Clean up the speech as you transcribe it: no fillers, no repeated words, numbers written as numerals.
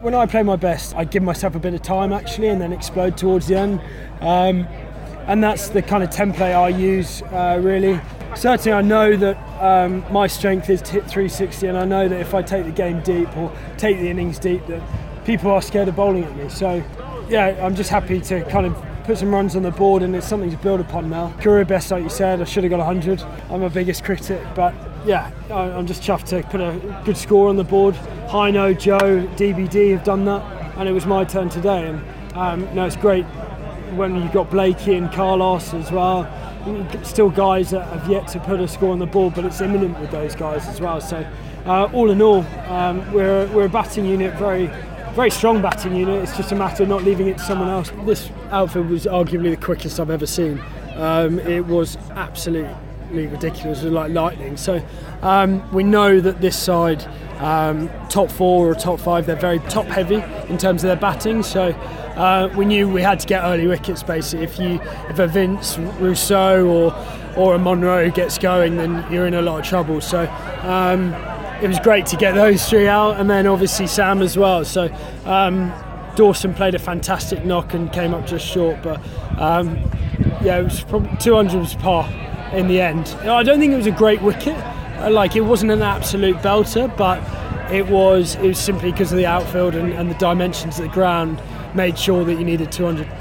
when I play my best, I give myself a bit of time actually and then explode towards the end. And that's the kind of template I use really. Certainly I know that my strength is to hit 360, and I know that if I take the game deep or take the innings deep, that people are scared of bowling at me. So yeah, I'm just happy to kind of put some runs on the board, and it's something to build upon now. Career best, like you said, I should have got 100. I'm my biggest critic, but yeah, I'm just chuffed to put a good score on the board. Hino, Joe, DBD have done that, and it was my turn today. And it's great when you've got Blakey and Carlos as well. Still guys that have yet to put a score on the board, but it's imminent with those guys as well. So all in all, we're a batting unit, very strong batting unit. It's just a matter of not leaving it to someone else. This outfield was arguably the quickest I've ever seen. It was absolutely ridiculous, it was like lightning. So we know that this side, top 4 or top 5, they're very top heavy in terms of their batting. So we knew we had to get early wickets basically. If a Vince Rousseau or a Monroe gets going, then you're in a lot of trouble. So it was great to get those 3 out, and then obviously Sam as well. So Dawson played a fantastic knock and came up just short, but it was probably 200 was par in the end. I don't think it was a great wicket, like it wasn't an absolute belter, but it was simply because of the outfield and the dimensions of the ground made sure that you needed 200.